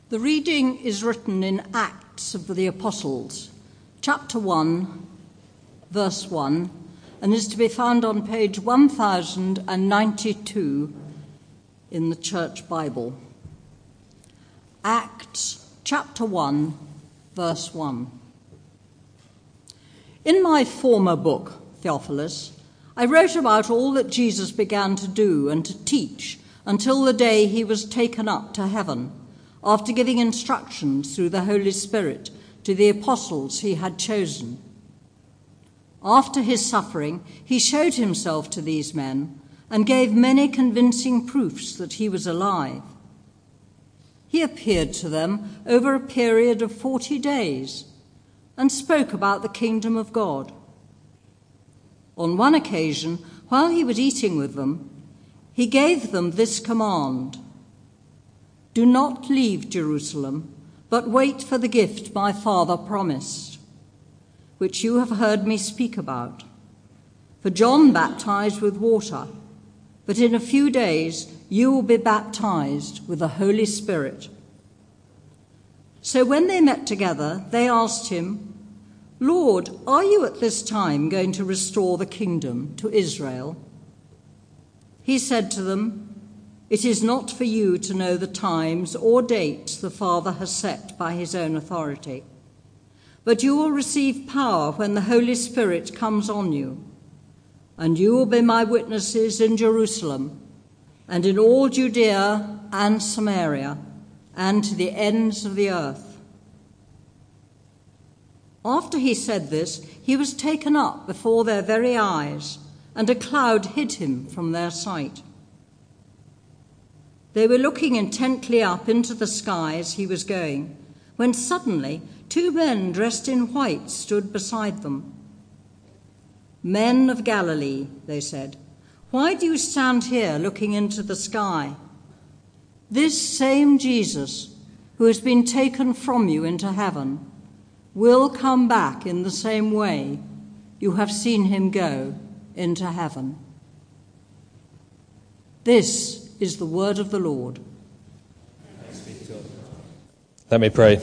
The reading is written in Acts of the Apostles, chapter 1, verse 1, and is to be found on page 1092 in the Church Bible. Acts chapter 1, verse 1. In my former book, Theophilus, I wrote about all that Jesus began to do and to teach until the day he was taken up to heaven, after giving instructions through the Holy Spirit to the apostles he had chosen. After his suffering, he showed himself to these men and gave many convincing proofs that he was alive. He appeared to them over a period of 40 days and spoke about the kingdom of God. On one occasion, while he was eating with them, he gave them this command: "Do not leave Jerusalem, but wait for the gift my Father promised, which you have heard me speak about. For John baptized with water, but in a few days you will be baptized with the Holy Spirit." So when they met together, they asked him, "Lord, are you at this time going to restore the kingdom to Israel?" He said to them, "It is not for you to know the times or dates the Father has set by his own authority. But you will receive power when the Holy Spirit comes on you, and you will be my witnesses in Jerusalem and in all Judea and Samaria and to the ends of the earth." After he said this, he was taken up before their very eyes, and a cloud hid him from their sight. They were looking intently up into the sky as he was going, when suddenly 2 men dressed in white stood beside them. "Men of Galilee," they said, "why do you stand here looking into the sky? This same Jesus, who has been taken from you into heaven, will come back in the same way you have seen him go into heaven." This is the word of the Lord. Let me pray.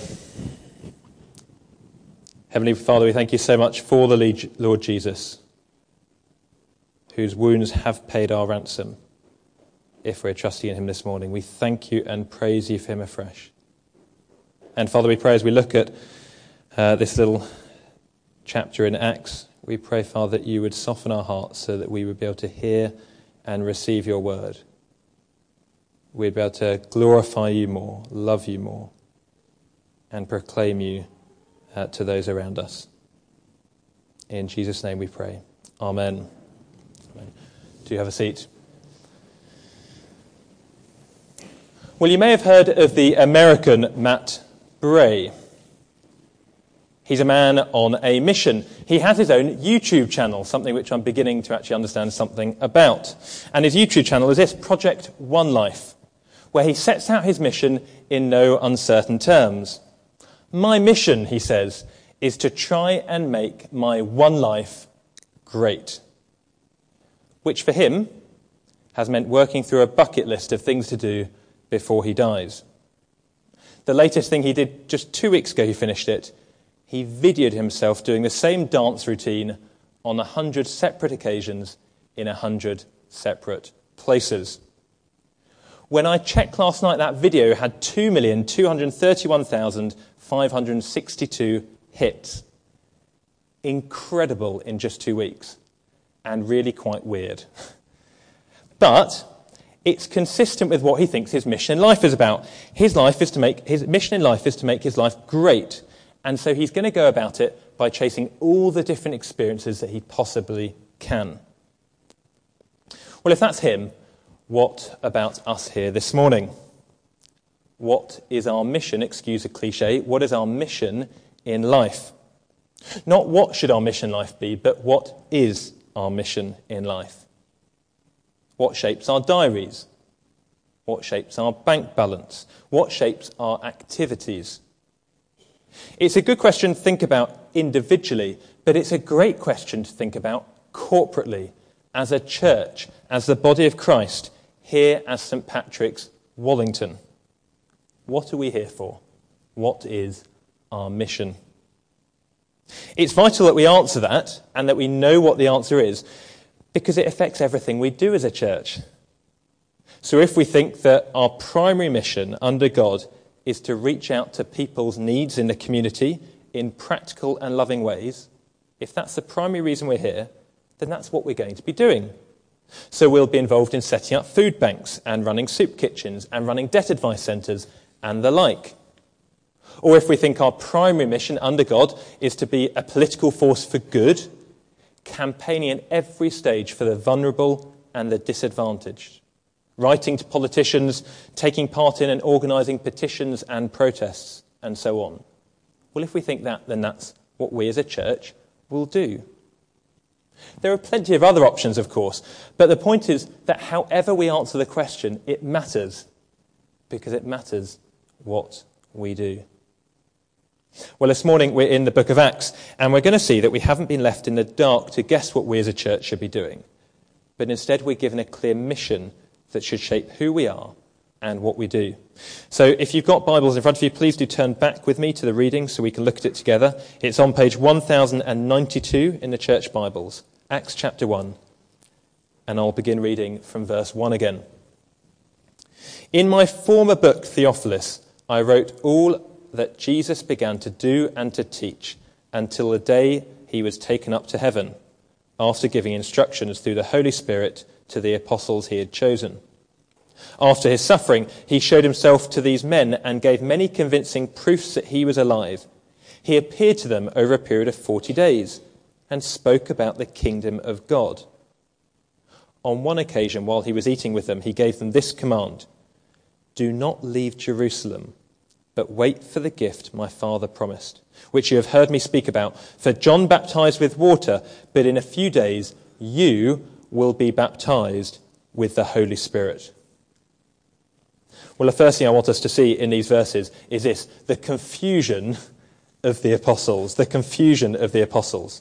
Heavenly Father, we thank you so much for the Lord Jesus, whose wounds have paid our ransom, if we're trusting in him this morning. We thank you and praise you for him afresh. And Father, we pray as we look at this little chapter in Acts, we pray, Father, that you would soften our hearts so that we would be able to hear and receive your word. We'd be able to glorify you more, love you more, and proclaim you to those around us. In Jesus' name we pray. Amen. Amen. Do you have a seat? Well, you may have heard of the American Matt Bray. He's a man on a mission. He has his own YouTube channel, something which I'm beginning to actually understand something about. And his YouTube channel is this, Project One Life, where he sets out his mission in no uncertain terms. My mission, he says, is to try and make my one life great. Which for him has meant working through a bucket list of things to do before he dies. The latest thing he did just 2 weeks ago, he finished it. He videoed himself doing the same dance routine on 100 separate occasions in 100 separate places. When I checked last night, that video had 2,231,562 hits. Incredible in just 2 weeks, and really quite weird. But it's consistent with what he thinks his mission in life is about. His mission in life is to make his life great. And so he's going to go about it by chasing all the different experiences that he possibly can. Well, if that's him, what about us here this morning? What is our mission? Excuse a cliche. What is our mission in life? Not what should our mission in life be, but what is our mission in life? What shapes our diaries? What shapes our bank balance? What shapes our activities? It's a good question to think about individually, but it's a great question to think about corporately, as a church, as the body of Christ, here as St. Patrick's, Wallington. What are we here for? What is our mission? It's vital that we answer that and that we know what the answer is, because it affects everything we do as a church. So if we think that our primary mission under God is to reach out to people's needs in the community in practical and loving ways, if that's the primary reason we're here, then that's what we're going to be doing. So we'll be involved in setting up food banks and running soup kitchens and running debt advice centres and the like. Or if we think our primary mission under God is to be a political force for good, campaigning at every stage for the vulnerable and the disadvantaged, writing to politicians, taking part in and organising petitions and protests, and so on. Well, if we think that, then that's what we as a church will do. There are plenty of other options, of course, but the point is that however we answer the question, it matters, because it matters what we do. Well, this morning we're in the book of Acts, and we're going to see that we haven't been left in the dark to guess what we as a church should be doing, but instead we're given a clear mission that should shape who we are and what we do. So if you've got Bibles in front of you, please do turn back with me to the reading so we can look at it together. It's on page 1092 in the church Bibles, Acts chapter 1, and I'll begin reading from verse 1 again. In my former book, Theophilus, I wrote all that Jesus began to do and to teach until the day he was taken up to heaven, after giving instructions through the Holy Spirit to the apostles he had chosen. After his suffering, he showed himself to these men and gave many convincing proofs that he was alive. He appeared to them over a period of 40 days and spoke about the kingdom of God. On one occasion, while he was eating with them, he gave them this command: "Do not leave Jerusalem, but wait for the gift my Father promised, which you have heard me speak about. For John baptized with water, but in a few days you will be baptized with the Holy Spirit." Well, the first thing I want us to see in these verses is this: the confusion of the apostles. The confusion of the apostles.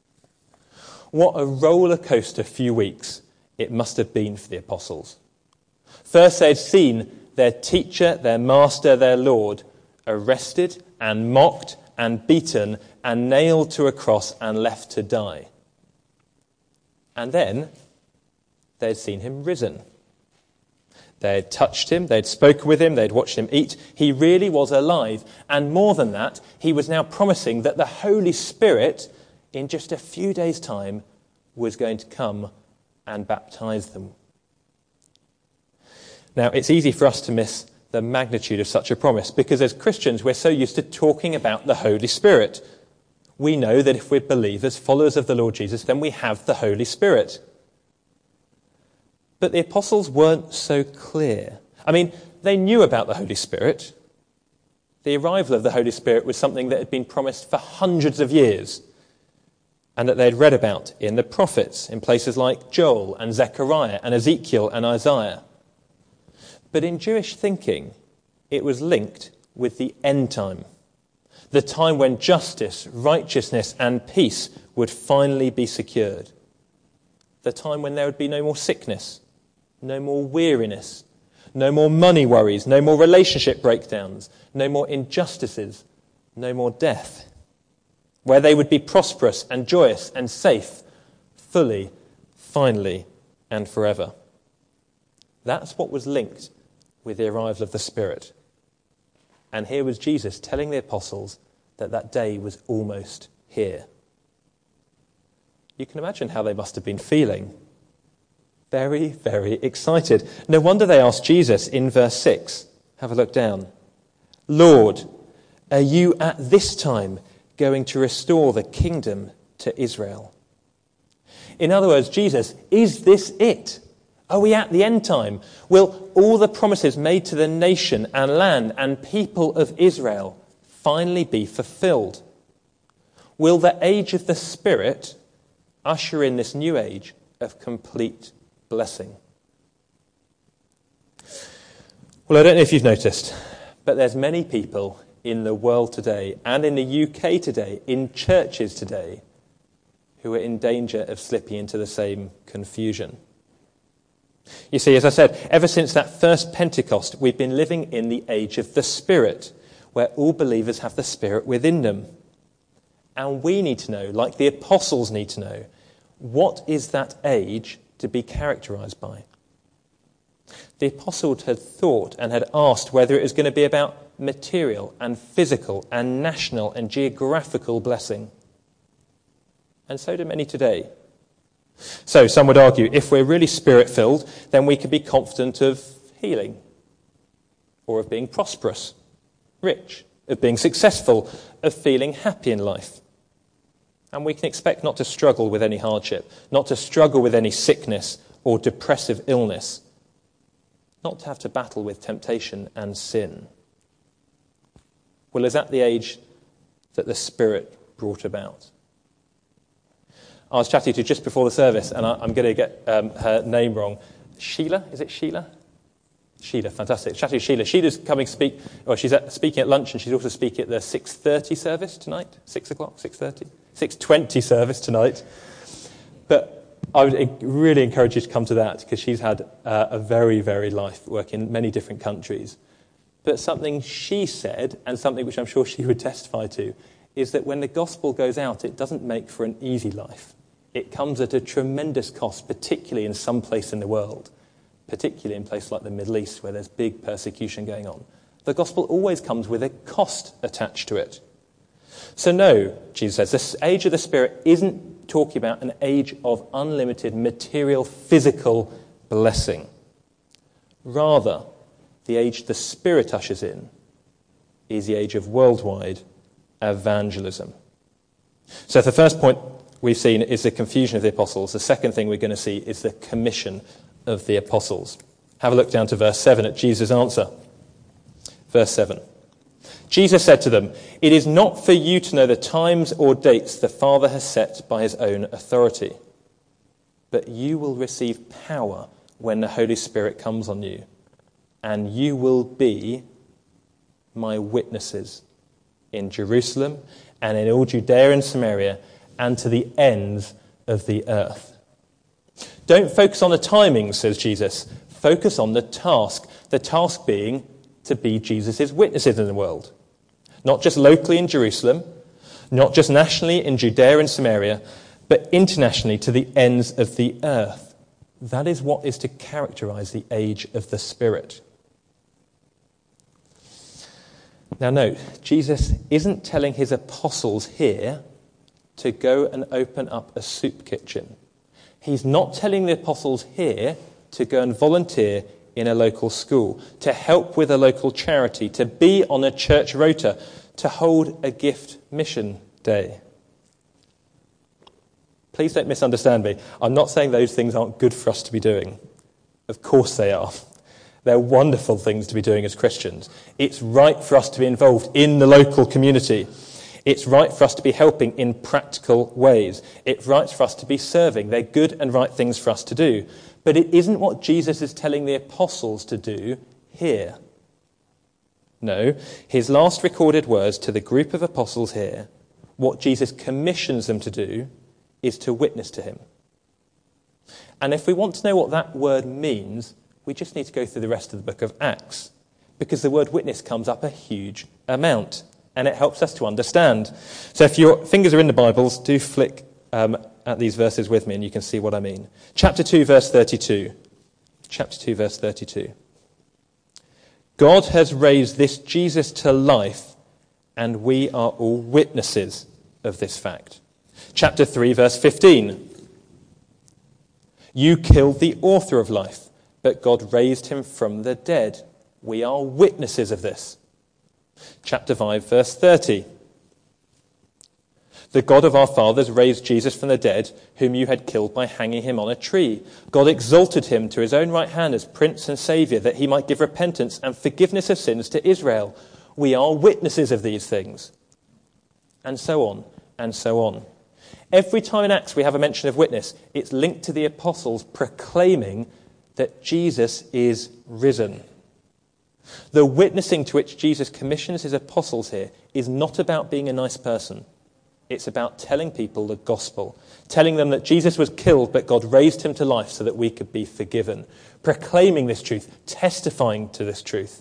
What a roller coaster few weeks it must have been for the apostles. First, they'd seen their teacher, their master, their Lord arrested and mocked and beaten and nailed to a cross and left to die. And then they'd seen him risen. They'd touched him, they'd spoken with him, they'd watched him eat. He really was alive. And more than that, he was now promising that the Holy Spirit, in just a few days' time, was going to come and baptize them. Now, it's easy for us to miss the magnitude of such a promise, because as Christians, we're so used to talking about the Holy Spirit. We know that if we're believers, followers of the Lord Jesus, then we have the Holy Spirit. But the apostles weren't so clear. I mean, they knew about the Holy Spirit. The arrival of the Holy Spirit was something that had been promised for hundreds of years, and that they'd read about in the prophets, in places like Joel and Zechariah and Ezekiel and Isaiah. But in Jewish thinking, it was linked with the end time, the time when justice, righteousness and peace would finally be secured, the time when there would be no more sickness, no more weariness, no more money worries, no more relationship breakdowns, no more injustices, no more death, where they would be prosperous and joyous and safe, fully, finally, and forever. That's what was linked with the arrival of the Spirit. And here was Jesus telling the apostles that that day was almost here. You can imagine how they must have been feeling. Very, very excited. No wonder they asked Jesus in verse 6. Have a look down. "Lord, are you at this time going to restore the kingdom to Israel?" In other words, Jesus, is this it? Are we at the end time? Will all the promises made to the nation and land and people of Israel finally be fulfilled? Will the age of the Spirit usher in this new age of complete blessing? Well, I don't know if you've noticed, but there's many people in the world today and in the UK today, in churches today, who are in danger of slipping into the same confusion. You see, as I said, ever since that first Pentecost, we've been living in the age of the Spirit, where all believers have the Spirit within them. And we need to know, like the apostles need to know, what is that age to be characterised by? The apostles had thought and had asked whether it was going to be about material and physical and national and geographical blessing. And so do many today. So some would argue, if we're really Spirit-filled, then we can be confident of healing, or of being prosperous, rich, of being successful, of feeling happy in life. And we can expect not to struggle with any hardship, not to struggle with any sickness or depressive illness, not to have to battle with temptation and sin. Well, is that the age that the Spirit brought about? I was chatting to just before the service, and I'm going to get her name wrong. Sheila? Is it Sheila? Sheila, fantastic. Chatting to Sheila. Sheila's coming to speak, or she's speaking at lunch, and she's also speaking at the 6:30 service tonight. 6 o'clock, 6:30? 6:20 service tonight. But I would really encourage you to come to that, because she's had a very varied life, working in many different countries. But something she said, and something which I'm sure she would testify to, is that when the gospel goes out, it doesn't make for an easy life. It comes at a tremendous cost, particularly in some place in the world, particularly in places like the Middle East, where there's big persecution going on. The gospel always comes with a cost attached to it. So no, Jesus says, this age of the Spirit isn't talking about an age of unlimited material, physical blessing. Rather, the age the Spirit ushers in is the age of worldwide evangelism. So if the first point we've seen is the confusion of the apostles, the second thing we're going to see is the commission of the apostles. Have a look down to verse 7 at Jesus' answer. Verse 7. Jesus said to them, "It is not for you to know the times or dates the Father has set by his own authority, but you will receive power when the Holy Spirit comes on you, and you will be my witnesses in Jerusalem and in all Judea and Samaria and to the ends of the earth." Don't focus on the timings, says Jesus. Focus on the task being to be Jesus' witnesses in the world. Not just locally in Jerusalem, not just nationally in Judea and Samaria, but internationally to the ends of the earth. That is what is to characterize the age of the Spirit. Now note, Jesus isn't telling his apostles here to go and open up a soup kitchen. He's not telling the apostles here to go and volunteer in a local school, to help with a local charity, to be on a church rota, to hold a gift mission day. Please don't misunderstand me. I'm not saying those things aren't good for us to be doing. Of course they are. They're wonderful things to be doing as Christians. It's right for us to be involved in the local community. It's right for us to be helping in practical ways. It's right for us to be serving. They're good and right things for us to do. But it isn't what Jesus is telling the apostles to do here. No, his last recorded words to the group of apostles here, what Jesus commissions them to do, is to witness to him. And if we want to know what that word means, we just need to go through the rest of the book of Acts, because the word witness comes up a huge amount, and it helps us to understand. So if your fingers are in the Bibles, do flick at these verses with me, and you can see what I mean. Chapter 2, verse 32. Chapter 2, verse 32. God has raised this Jesus to life, and we are all witnesses of this fact. Chapter 3, verse 15. You killed the author of life, but God raised him from the dead. We are witnesses of this. Chapter 5, verse 30. The God of our fathers raised Jesus from the dead, whom you had killed by hanging him on a tree. God exalted him to his own right hand as Prince and Saviour, that he might give repentance and forgiveness of sins to Israel. We are witnesses of these things. And so on, and so on. Every time in Acts we have a mention of witness, it's linked to the apostles proclaiming that Jesus is risen. The witnessing to which Jesus commissions his apostles here is not about being a nice person. It's about telling people the gospel, telling them that Jesus was killed, but God raised him to life so that we could be forgiven, proclaiming this truth, testifying to this truth.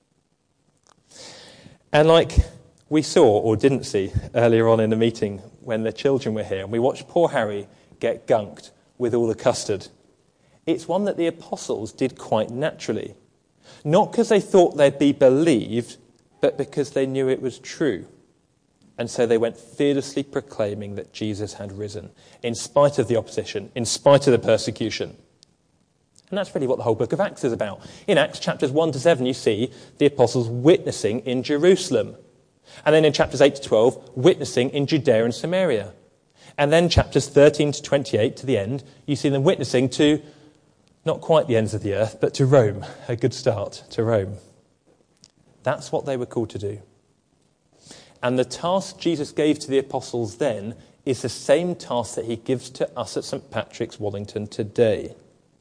And like we saw or didn't see earlier on in the meeting when the children were here, and we watched poor Harry get gunked with all the custard, it's one that the apostles did quite naturally. Not because they thought they'd be believed, but because they knew it was true. And so they went fearlessly proclaiming that Jesus had risen, in spite of the opposition, in spite of the persecution. And that's really what the whole book of Acts is about. In Acts chapters 1 to 7, you see the apostles witnessing in Jerusalem. And then in chapters 8 to 12, witnessing in Judea and Samaria. And then chapters 13 to 28 to the end, you see them witnessing to not quite the ends of the earth, but to Rome. A good start, to Rome. That's what they were called to do. And the task Jesus gave to the apostles then is the same task that he gives to us at St. Patrick's, Wallington, today.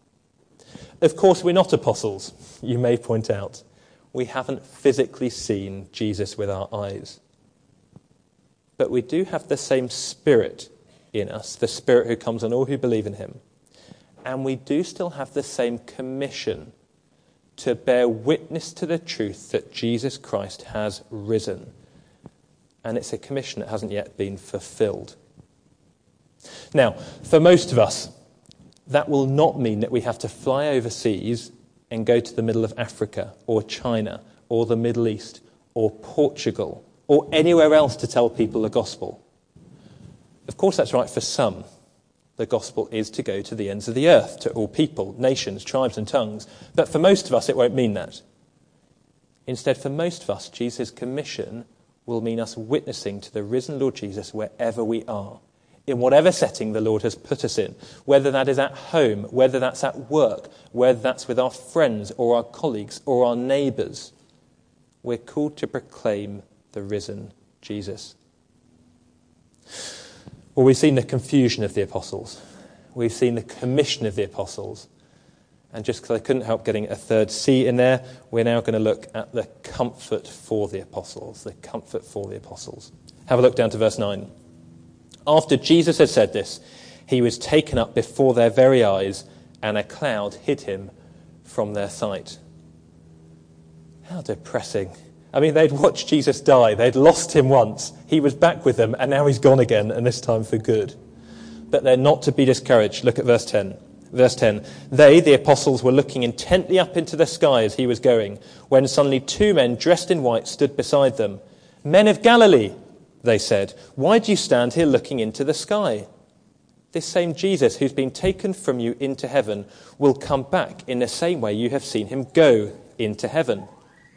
Of course, we're not apostles, you may point out. We haven't physically seen Jesus with our eyes. But we do have the same Spirit in us, the Spirit who comes on all who believe in him. And we do still have the same commission to bear witness to the truth that Jesus Christ has risen. And it's a commission that hasn't yet been fulfilled. Now, for most of us, that will not mean that we have to fly overseas and go to the middle of Africa or China or the Middle East or Portugal or anywhere else to tell people the gospel. Of course, that's right for some. The gospel is to go to the ends of the earth, to all people, nations, tribes and tongues. But for most of us, it won't mean that. Instead, for most of us, Jesus' commission will mean us witnessing to the risen Lord Jesus wherever we are, in whatever setting the Lord has put us in, whether that is at home, whether that's at work, whether that's with our friends or our colleagues or our neighbours. We're called to proclaim the risen Jesus. Well, we've seen the confusion of the apostles. We've seen the commission of the apostles. And just because I couldn't help getting a third C in there, we're now going to look at the comfort for the apostles. The comfort for the apostles. Have a look down to verse 9. After Jesus had said this, he was taken up before their very eyes, and a cloud hid him from their sight. How depressing. I mean, they'd watched Jesus die. They'd lost him once. He was back with them, and now he's gone again, and this time for good. But they're not to be discouraged. Look at verse 10. Verse 10, they, the apostles, were looking intently up into the sky as he was going, when suddenly two men dressed in white stood beside them. Men of Galilee, they said, why do you stand here looking into the sky? This same Jesus who's been taken from you into heaven will come back in the same way you have seen him go into heaven.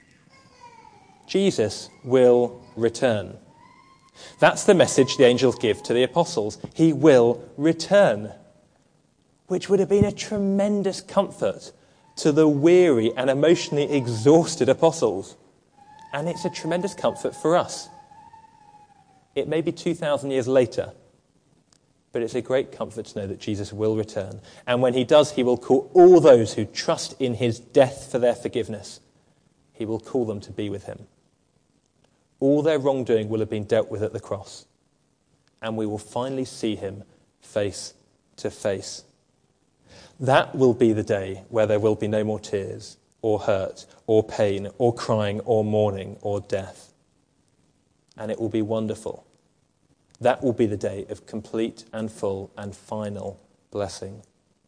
Jesus will return. That's the message the angels give to the apostles. He will return. Which would have been a tremendous comfort to the weary and emotionally exhausted apostles. And it's a tremendous comfort for us. It may be 2,000 years later, but it's a great comfort to know that Jesus will return. And when he does, he will call all those who trust in his death for their forgiveness. He will call them to be with him. All their wrongdoing will have been dealt with at the cross. And we will finally see him face to face. That will be the day where there will be no more tears, or hurt, or pain, or crying, or mourning, or death. And it will be wonderful. That will be the day of complete and full and final blessing.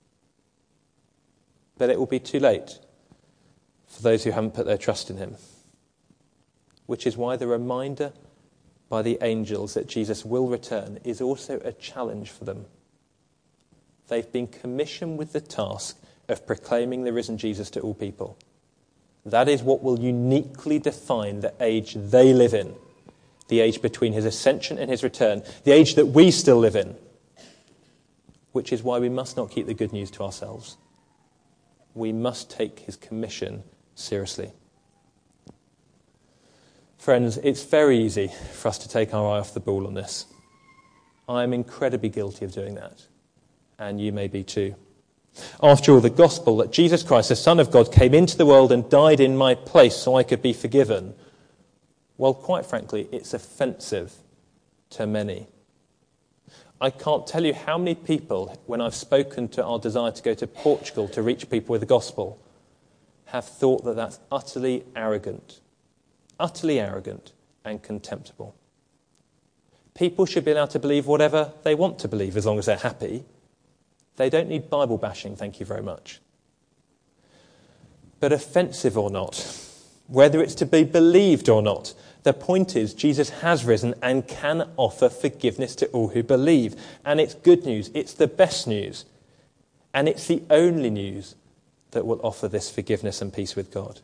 But it will be too late for those who haven't put their trust in him. Which is why the reminder by the angels that Jesus will return is also a challenge for them. They've been commissioned with the task of proclaiming the risen Jesus to all people. That is what will uniquely define the age they live in, the age between his ascension and his return, the age that we still live in, which is why we must not keep the good news to ourselves. We must take his commission seriously. Friends, it's very easy for us to take our eye off the ball on this. I am incredibly guilty of doing that. And you may be too. After all, the gospel that Jesus Christ, the Son of God, came into the world and died in my place so I could be forgiven, well, quite frankly, it's offensive to many. I can't tell you how many people, when I've spoken to our desire to go to Portugal to reach people with the gospel, have thought that that's utterly arrogant and contemptible. People should be allowed to believe whatever they want to believe as long as they're happy. They don't need Bible bashing, thank you very much. But offensive or not, whether it's to be believed or not, the point is Jesus has risen and can offer forgiveness to all who believe. And it's good news. It's the best news. And it's the only news that will offer this forgiveness and peace with God.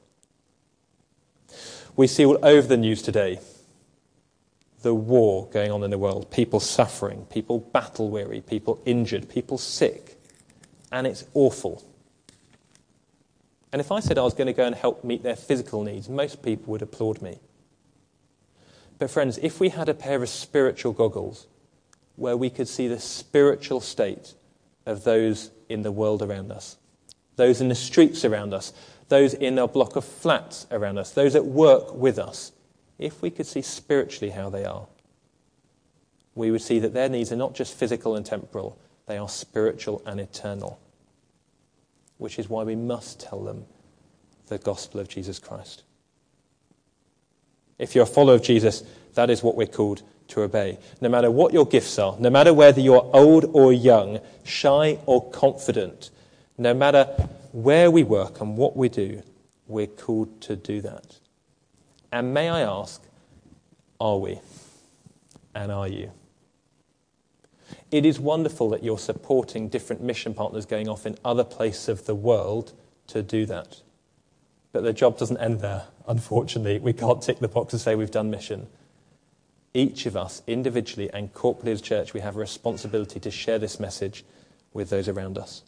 We see all over the news today the war going on in the world, people suffering, people battle-weary, people injured, people sick. And it's awful. And if I said I was going to go and help meet their physical needs, most people would applaud me. But friends, if we had a pair of spiritual goggles where we could see the spiritual state of those in the world around us, those in the streets around us, those in our block of flats around us, those at work with us, if we could see spiritually how they are, we would see that their needs are not just physical and temporal, they are spiritual and eternal, which is why we must tell them the gospel of Jesus Christ. If you're a follower of Jesus, that is what we're called to obey. No matter what your gifts are, no matter whether you're old or young, shy or confident, no matter where we work and what we do, we're called to do that. And may I ask, are we? And are you? It is wonderful that you're supporting different mission partners going off in other places of the world to do that. But the job doesn't end there, unfortunately. We can't tick the box and say we've done mission. Each of us, individually and corporately as a church, we have a responsibility to share this message with those around us.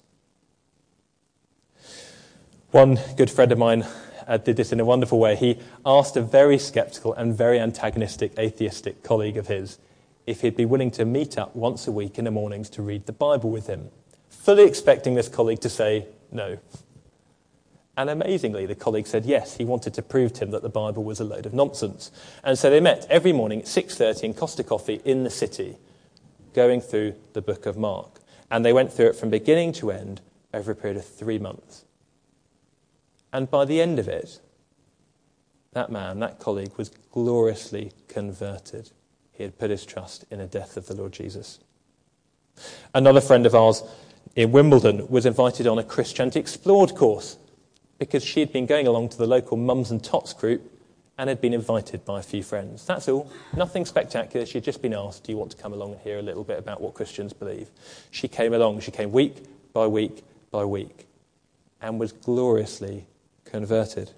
One good friend of mine did this in a wonderful way. He asked a very sceptical and very antagonistic atheistic colleague of his if he'd be willing to meet up once a week in the mornings to read the Bible with him, fully expecting this colleague to say no. And amazingly, the colleague said yes. He wanted to prove to him that the Bible was a load of nonsense. And so they met every morning at 6:30 in Costa Coffee in the city, going through the book of Mark. And they went through it from beginning to end over a period of 3 months. And by the end of it, that man, that colleague, was gloriously converted. He had put his trust in the death of the Lord Jesus. Another friend of ours in Wimbledon was invited on a Christianity Explored course because she had been going along to the local Mums and Tots group and had been invited by a few friends. That's all. Nothing spectacular. She'd just been asked, do you want to come along and hear a little bit about what Christians believe? She came along. She came week by week by week and was gloriously converted.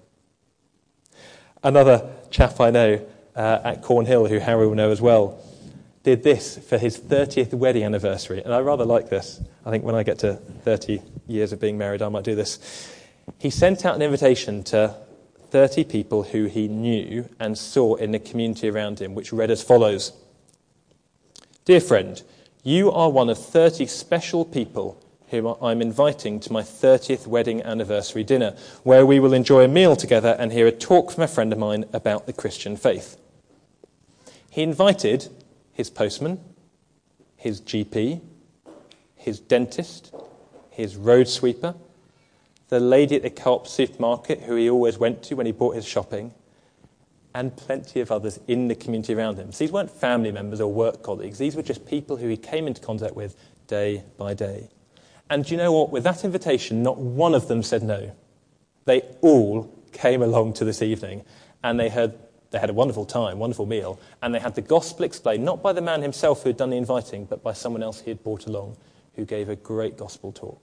Another chap I know at Cornhill, who Harry will know as well, did this for his 30th wedding anniversary. And I rather like this. I think when I get to 30 years of being married, I might do this. He sent out an invitation to 30 people who he knew and saw in the community around him, which read as follows. Dear friend, you are one of 30 special people whom I'm inviting to my 30th wedding anniversary dinner, where we will enjoy a meal together and hear a talk from a friend of mine about the Christian faith. He invited his postman, his GP, his dentist, his road sweeper, the lady at the Co-op supermarket who he always went to when he bought his shopping, and plenty of others in the community around him. So these weren't family members or work colleagues. These were just people who he came into contact with day by day. And do you know what? With that invitation, not one of them said no. They all came along to this evening, and they had a wonderful time, wonderful meal, and they had the gospel explained, not by the man himself who had done the inviting, but by someone else he had brought along who gave a great gospel talk.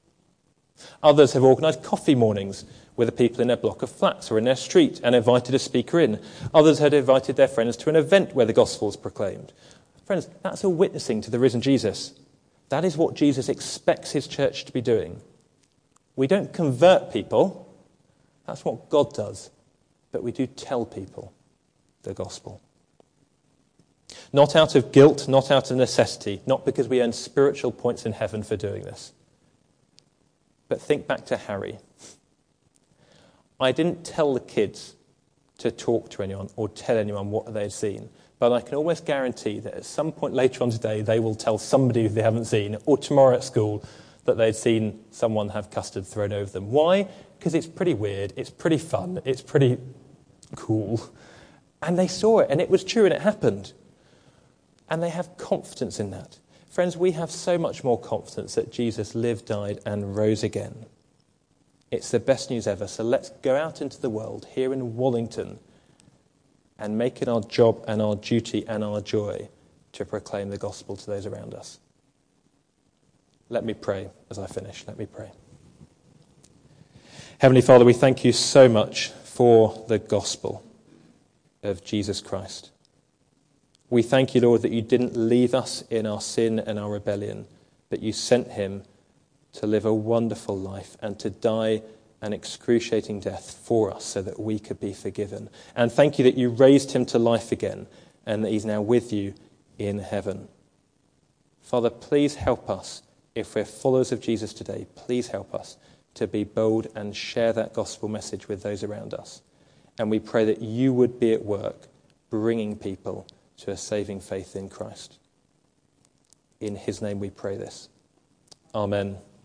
Others have organised coffee mornings with the people in their block of flats or in their street and invited a speaker in. Others had invited their friends to an event where the gospel is proclaimed. Friends, that's a witnessing to the risen Jesus. That is what Jesus expects his church to be doing. We don't convert people. That's what God does. But we do tell people the gospel. Not out of guilt, not out of necessity, not because we earn spiritual points in heaven for doing this. But think back to Harry. I didn't tell the kids to talk to anyone or tell anyone what they'd seen. But I can almost guarantee that at some point later on today, they will tell somebody who they haven't seen, or tomorrow at school, that they'd seen someone have custard thrown over them. Why? Because it's pretty weird, it's pretty fun, it's pretty cool. And they saw it, and it was true, and it happened. And they have confidence in that. Friends, we have so much more confidence that Jesus lived, died, and rose again. It's the best news ever. So let's go out into the world here in Wallington and make it our job and our duty and our joy to proclaim the gospel to those around us. Let me pray as I finish. Let me pray. Heavenly Father, we thank you so much for the gospel of Jesus Christ. We thank you, Lord, that you didn't leave us in our sin and our rebellion, but you sent him to live a wonderful life and to die an excruciating death for us so that we could be forgiven. And thank you that you raised him to life again and that he's now with you in heaven. Father, please help us, if we're followers of Jesus today, please help us to be bold and share that gospel message with those around us. And we pray that you would be at work bringing people to a saving faith in Christ. In his name we pray this. Amen.